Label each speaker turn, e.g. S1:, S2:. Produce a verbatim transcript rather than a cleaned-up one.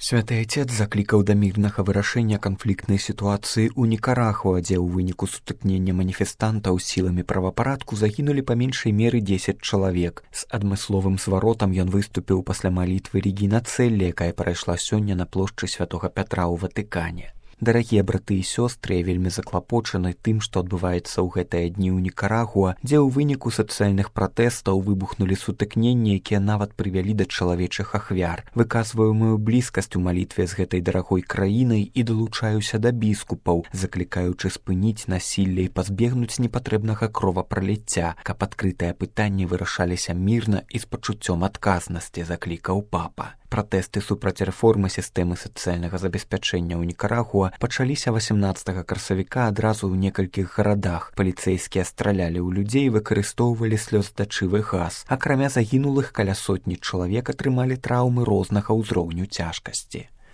S1: Святы Отец заклікаў да мірнага вырашэння канфліктнай сітуацыі ў Нікарагуа, дзе ў выніку сутыкнення маніфестантаў з сіламі правапарадку загінулі па меншай меры дзесяць чалавек. З адмысловым зваротам ён выступіў пасля малітвы Регіна Цэлі, якая прайшла сёння на плошчы Святога Пятра ў Ватыкане. Дарагія браты і сёстры, я вельмі заклапочаны тым, што адбываецца ў гэтыя дні ў Нікарагуа, дзе ў выніку сацыяльных пратэстаў выбухнулі сутыкненні, якія нават прывялі да чалавечых ахвяр. Выказваю маю блізкасць у малітве з гэтай дарагой краінай і далучаюся да біскупаў, заклікаючы спыніць насілле і пазбегнуць непатрэбнага кровапраліцця, каб адкрытыя пытанні вырашаліся мірна і з пачуццём адказнасці, заклікаў папа. Пратэсты супраць рэформы сістэмы сацыяльнага забеспячэння ў Нікарагуа пачаліся васямнаццатага красавіка адразу ў некалькіх гарадах. Паліцэйскія стралялі ў людзей, выкарыстоўвалі слёздачывы газ. Акрамя загінулых, каля сотні чалавек атрымалі траўмы рознага ўзроўню цяжкасці.